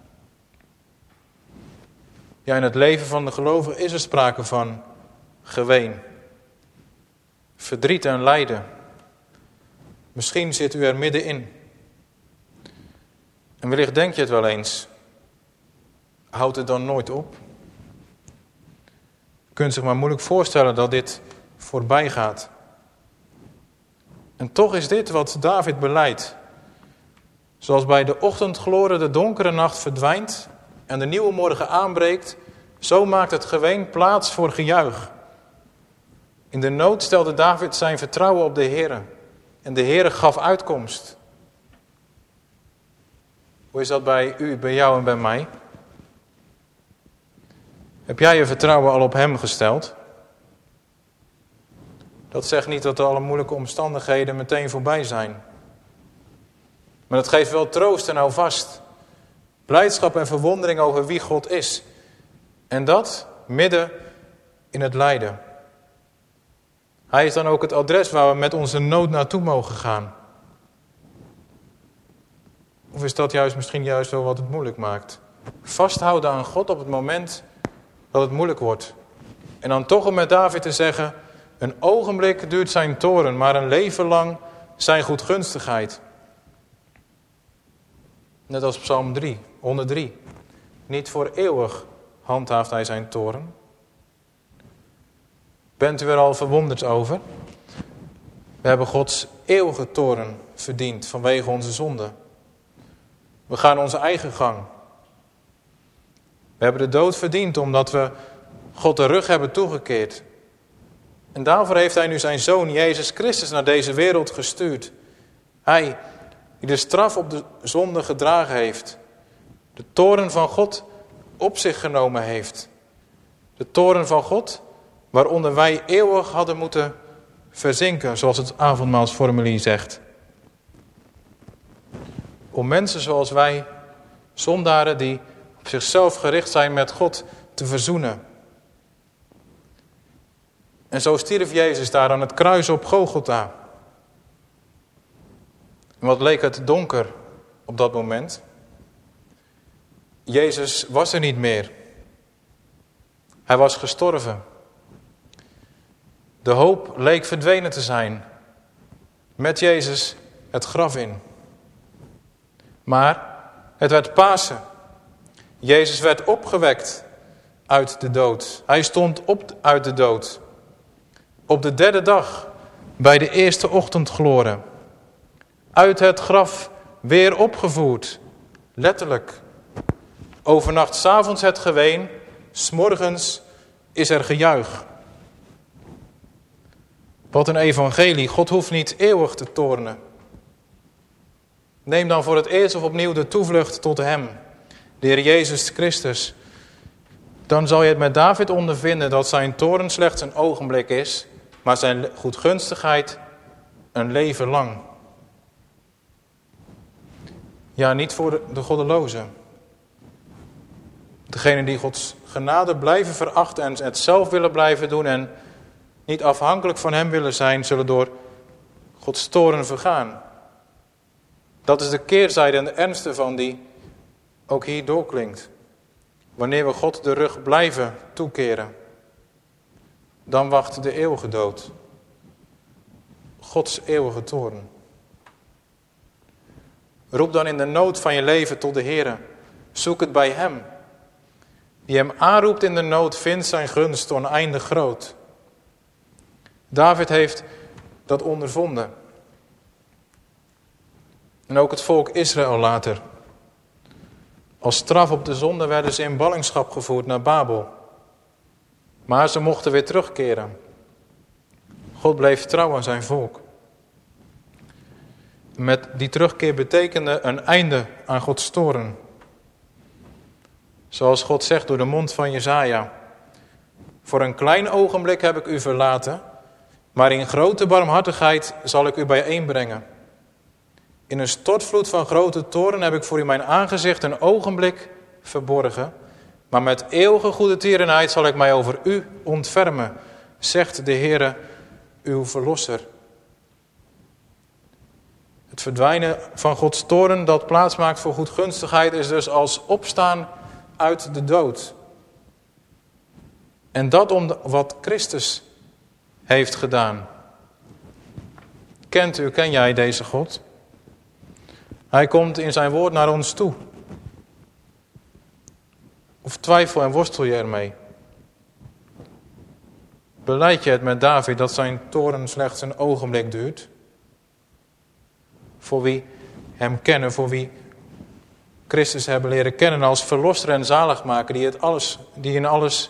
Ja, in het leven van de gelovige is er sprake van geween, verdriet en lijden. Misschien zit u er middenin. En wellicht denk je het wel eens. Houdt het dan nooit op? Je kunt zich maar moeilijk voorstellen dat dit voorbij gaat. En toch is dit wat David belijdt. Zoals bij de ochtendgloren de donkere nacht verdwijnt en de nieuwe morgen aanbreekt, zo maakt het geween plaats voor gejuich. In de nood stelde David zijn vertrouwen op de Heere. En de Heere gaf uitkomst. Hoe is dat bij u, bij jou en bij mij? Heb jij je vertrouwen al op hem gesteld? Dat zegt niet dat alle moeilijke omstandigheden meteen voorbij zijn. Maar dat geeft wel troost en houvast. Blijdschap en verwondering over wie God is. En dat midden in het lijden. Hij is dan ook het adres waar we met onze nood naartoe mogen gaan. Of is dat juist misschien juist wel wat het moeilijk maakt? Vasthouden aan God op het moment dat het moeilijk wordt. En dan toch om met David te zeggen, een ogenblik duurt zijn toorn, maar een leven lang zijn goedgunstigheid. Net als Psalm drie, honderddrie. Niet voor eeuwig handhaaft hij zijn toorn. Bent u er al verwonderd over? We hebben Gods eeuwige toorn verdiend vanwege onze zonde. We gaan onze eigen gang. We hebben de dood verdiend omdat we God de rug hebben toegekeerd. En daarvoor heeft hij nu zijn zoon Jezus Christus naar deze wereld gestuurd. Hij die de straf op de zonde gedragen heeft. De toorn van God op zich genomen heeft. De toorn van God waaronder wij eeuwig hadden moeten verzinken, zoals het avondmaalsformulier zegt. Om mensen zoals wij, zondaren die op zichzelf gericht zijn met God, te verzoenen. En zo stierf Jezus daar aan het kruis op Golgotha. En wat leek het donker op dat moment? Jezus was er niet meer. Hij was gestorven. De hoop leek verdwenen te zijn. Met Jezus het graf in. Maar het werd Pasen. Jezus werd opgewekt uit de dood. Hij stond op uit de dood. Op de derde dag, bij de eerste ochtendgloren. Uit het graf weer opgevoerd. Letterlijk. Overnacht 's avonds het geween, 's morgens is er gejuich. Wat een evangelie. God hoeft niet eeuwig te toornen. Neem dan voor het eerst of opnieuw de toevlucht tot hem, de Heer Jezus Christus. Dan zal je het met David ondervinden dat zijn toorn slechts een ogenblik is, maar zijn goedgunstigheid een leven lang. Ja, niet voor de, de goddelozen. Degenen die Gods genade blijven verachten en het zelf willen blijven doen en niet afhankelijk van hem willen zijn, zullen door Gods toorn vergaan. Dat is de keerzijde en de ernst ervan die ook hier doorklinkt. Wanneer we God de rug blijven toekeren, dan wacht de eeuwige dood. Gods eeuwige toorn. Roep dan in de nood van je leven tot de Heere. Zoek het bij hem. Die hem aanroept in de nood, vindt zijn gunst oneindig groot. David heeft dat ondervonden. En ook het volk Israël later. Als straf op de zonde werden ze in ballingschap gevoerd naar Babel. Maar ze mochten weer terugkeren. God bleef trouw aan zijn volk. Met die terugkeer betekende een einde aan Gods toorn. Zoals God zegt door de mond van Jesaja. Voor een klein ogenblik heb ik u verlaten, maar in grote barmhartigheid zal ik u bijeenbrengen. In een stortvloed van grote toorn heb ik voor u mijn aangezicht een ogenblik verborgen, maar met eeuwige goede tierenheid zal ik mij over u ontfermen, zegt de Heere, uw verlosser. Het verdwijnen van Gods toorn dat plaatsmaakt voor goedgunstigheid is dus als opstaan uit de dood. En dat om wat Christus heeft gedaan. Kent u, ken jij deze God? Hij komt in zijn woord naar ons toe. Of twijfel en worstel je ermee? Belijd je het met David dat zijn toorn slechts een ogenblik duurt? Voor wie hem kennen, voor wie Christus hebben leren kennen als verlosser en zaligmaker, die, het alles, die in alles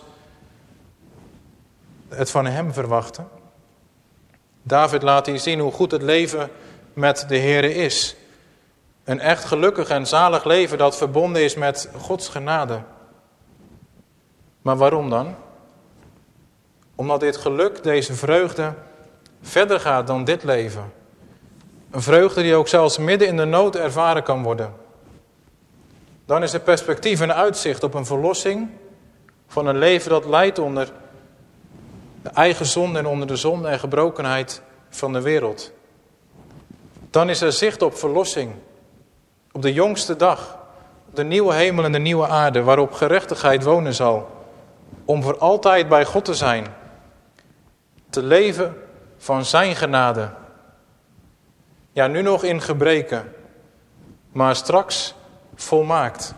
het van hem verwachten. David laat hier zien hoe goed het leven met de Heere is. Een echt gelukkig en zalig leven dat verbonden is met Gods genade. Maar waarom dan? Omdat dit geluk, deze vreugde, verder gaat dan dit leven. Een vreugde die ook zelfs midden in de nood ervaren kan worden. Dan is er perspectief en uitzicht op een verlossing van een leven dat lijdt onder de eigen zonde en onder de zonde en gebrokenheid van de wereld. Dan is er zicht op verlossing, op de jongste dag, op de nieuwe hemel en de nieuwe aarde, waarop gerechtigheid wonen zal, om voor altijd bij God te zijn, te leven van zijn genade. Ja, nu nog in gebreken, maar straks volmaakt.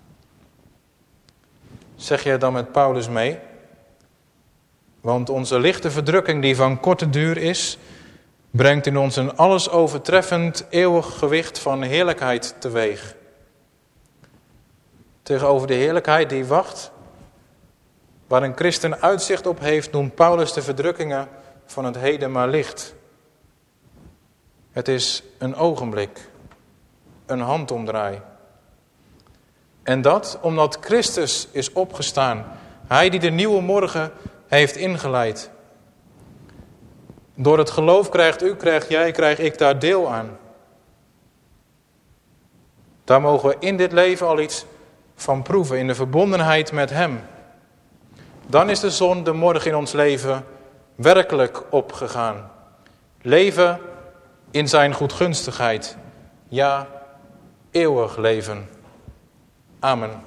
Zeg jij dan met Paulus mee? Want onze lichte verdrukking die van korte duur is, brengt in ons een alles overtreffend eeuwig gewicht van heerlijkheid teweeg. Tegenover de heerlijkheid die wacht, waar een christen uitzicht op heeft, noemt Paulus de verdrukkingen van het heden maar licht. Het is een ogenblik, een handomdraai. En dat omdat Christus is opgestaan, hij die de nieuwe morgen heeft ingeleid. Door het geloof krijgt u, krijgt jij, krijg ik daar deel aan. Daar mogen we in dit leven al iets van proeven, in de verbondenheid met hem. Dan is de zon de morgen in ons leven werkelijk opgegaan. Leven in zijn goedgunstigheid. Ja, eeuwig leven. Amen.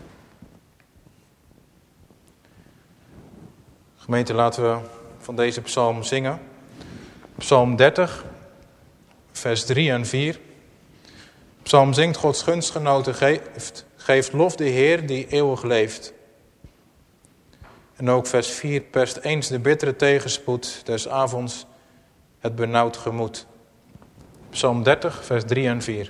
Gemeente, laten we van deze psalm zingen. Psalm dertig, vers drie en vier. Psalm zingt: Gods gunstgenoten geeft, geeft lof de Heer die eeuwig leeft. En ook vers vier perst eens de bittere tegenspoed des avonds het benauwd gemoed. Psalm dertig, vers drie en vier.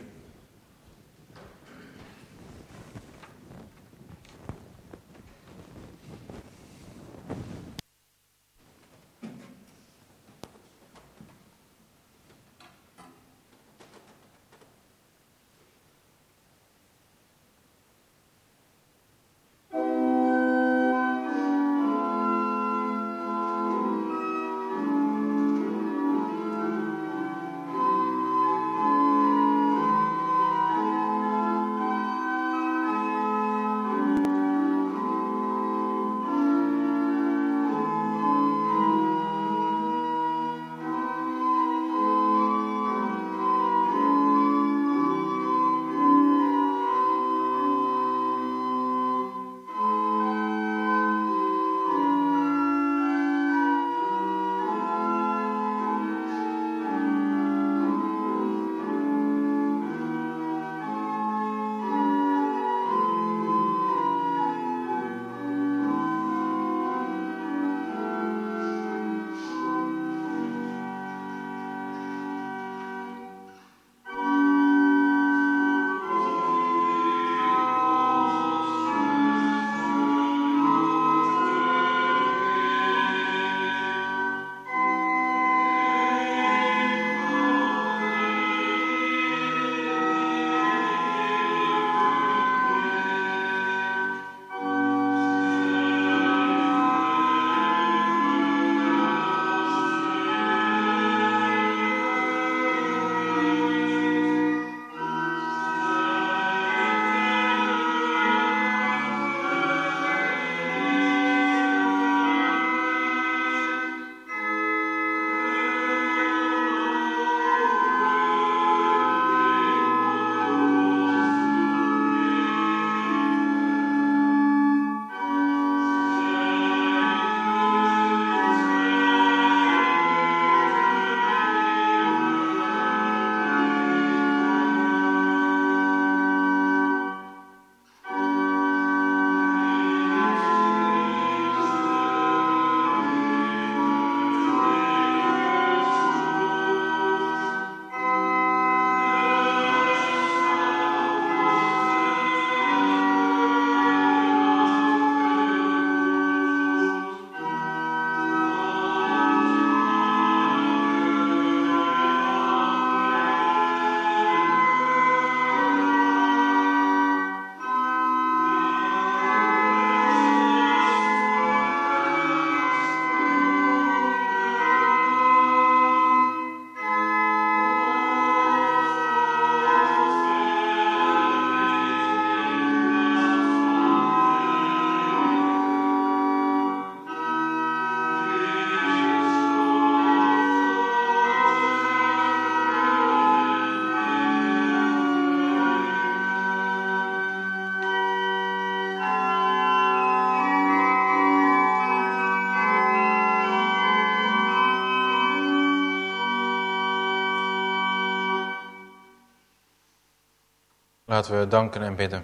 Laten we danken en bidden.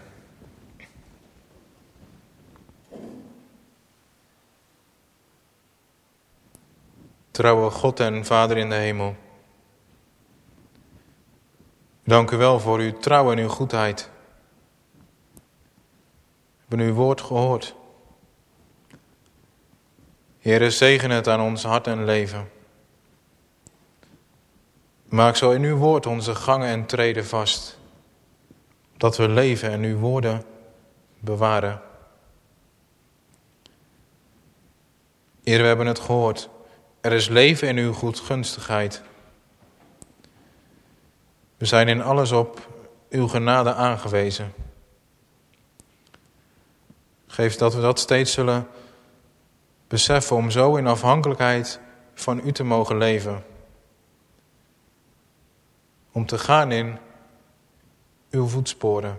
Trouwe God en Vader in de hemel. Dank u wel voor uw trouw en uw goedheid. We hebben uw woord gehoord. Heere, zegen het aan ons hart en leven. Maak zo in uw woord onze gangen en treden vast. Dat we leven en uw woorden bewaren. Heere, we hebben het gehoord. Er is leven in uw goedgunstigheid. We zijn in alles op uw genade aangewezen. Geef dat we dat steeds zullen beseffen om zo in afhankelijkheid van u te mogen leven. Om te gaan in uw voetsporen.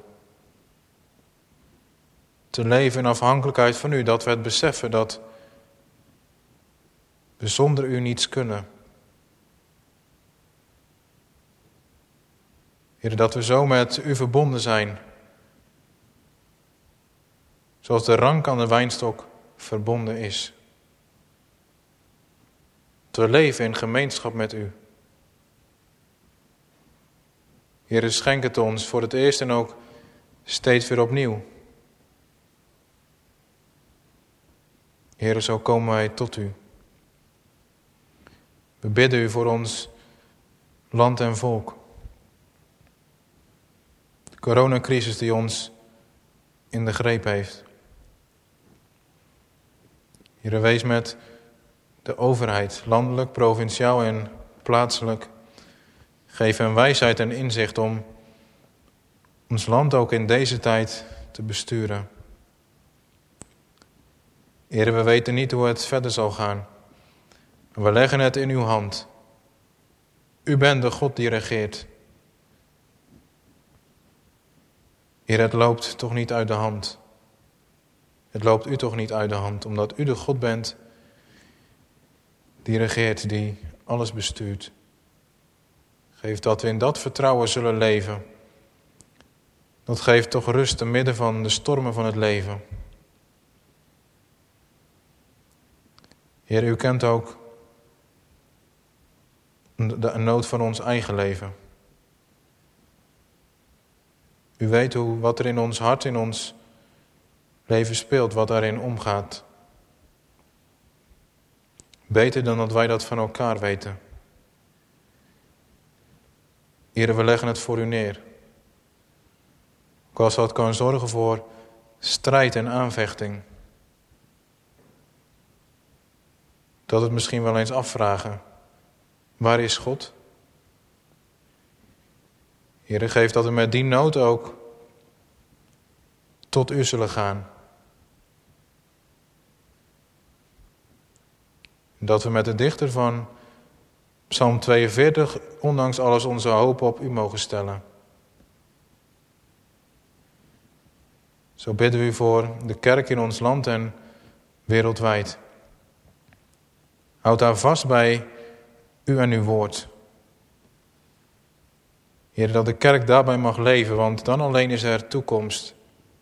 Te leven in afhankelijkheid van u, dat we het beseffen dat we zonder u niets kunnen. Heer, dat we zo met u verbonden zijn. Zoals de rank aan de wijnstok verbonden is. Dat we leven in gemeenschap met u. Heer, schenk het ons voor het eerst en ook steeds weer opnieuw. Heer, zo komen wij tot u. We bidden u voor ons land en volk. De coronacrisis die ons in de greep heeft. Heer, wees met de overheid, landelijk, provinciaal en plaatselijk. Geef hen wijsheid en inzicht om ons land ook in deze tijd te besturen. Heer, we weten niet hoe het verder zal gaan. We leggen het in uw hand. U bent de God die regeert. Heer, het loopt toch niet uit de hand. Het loopt u toch niet uit de hand, omdat u de God bent die regeert, die alles bestuurt. Geef dat we in dat vertrouwen zullen leven. Dat geeft toch rust te midden van de stormen van het leven. Heer, u kent ook de nood van ons eigen leven. U weet hoe, wat er in ons hart, in ons leven speelt, wat daarin omgaat. Beter dan dat wij dat van elkaar weten. Heer, we leggen het voor u neer. Ook als dat kan zorgen voor strijd en aanvechting. Dat het misschien wel eens afvragen. Waar is God? Heer, geef dat we met die nood ook tot u zullen gaan. Dat we met de dichter van Psalm tweeënveertig, ondanks alles onze hoop op u mogen stellen. Zo bidden we u voor de kerk in ons land en wereldwijd. Houd daar vast bij u en uw woord. Heer, dat de kerk daarbij mag leven, want dan alleen is er toekomst.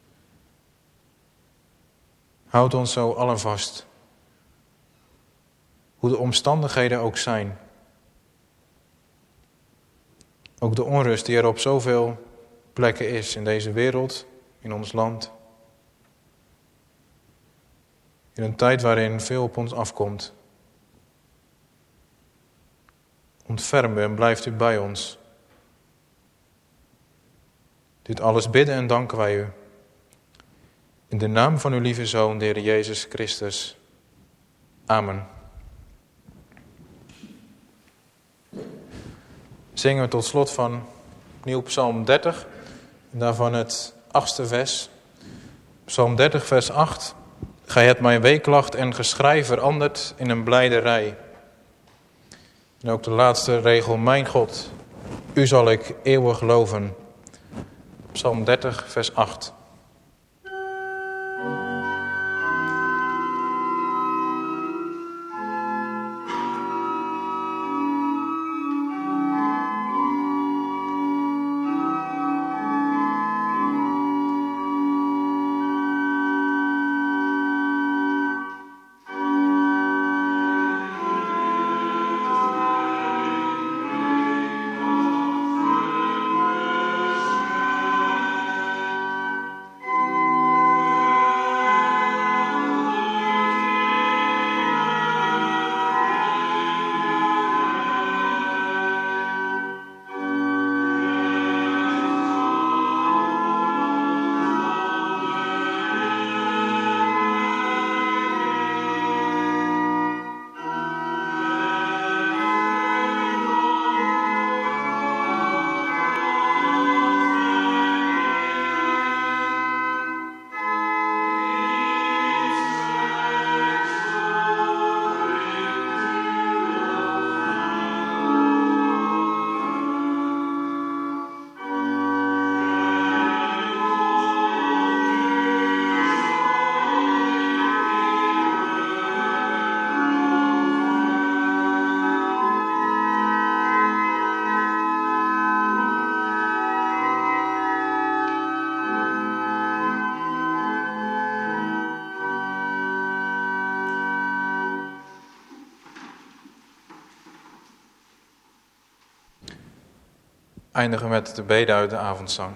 Houd ons zo allen vast. Hoe de omstandigheden ook zijn. Ook de onrust die er op zoveel plekken is in deze wereld, in ons land. In een tijd waarin veel op ons afkomt. Ontferm u en blijft u bij ons. Dit alles bidden en danken wij u. In de naam van uw lieve Zoon, de Heer Jezus Christus. Amen. Zingen we tot slot van opnieuw Psalm dertig. En daarvan het achtste vers. Psalm dertig vers acht. Gij hebt mijn weeklacht en geschrei veranderd in een blijderij. En ook de laatste regel. Mijn God, u zal ik eeuwig loven. Psalm dertig vers acht. eindigen met de bede uit de avondzang.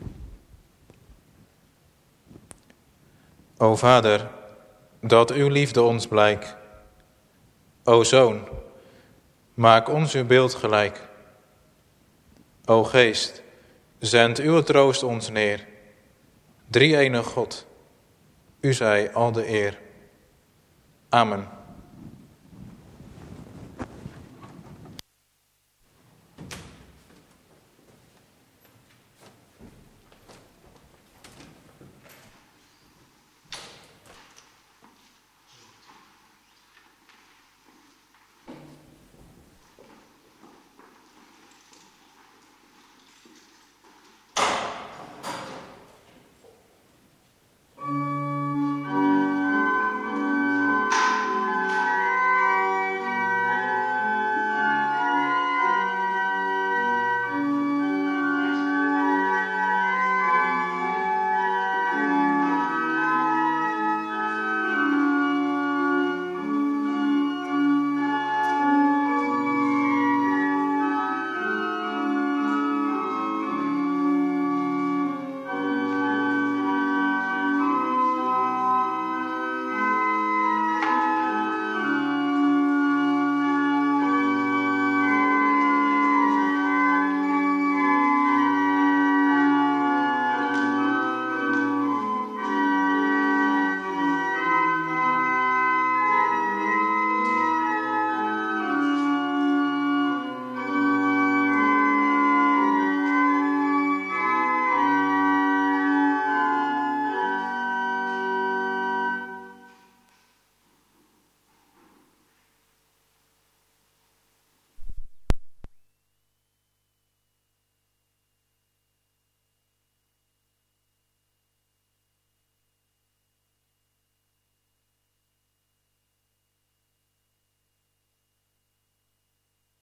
O Vader, dat uw liefde ons blijkt. O Zoon, maak ons uw beeld gelijk. O Geest, zend uw troost ons neer. Drie-enig God, u zij al de eer. Amen.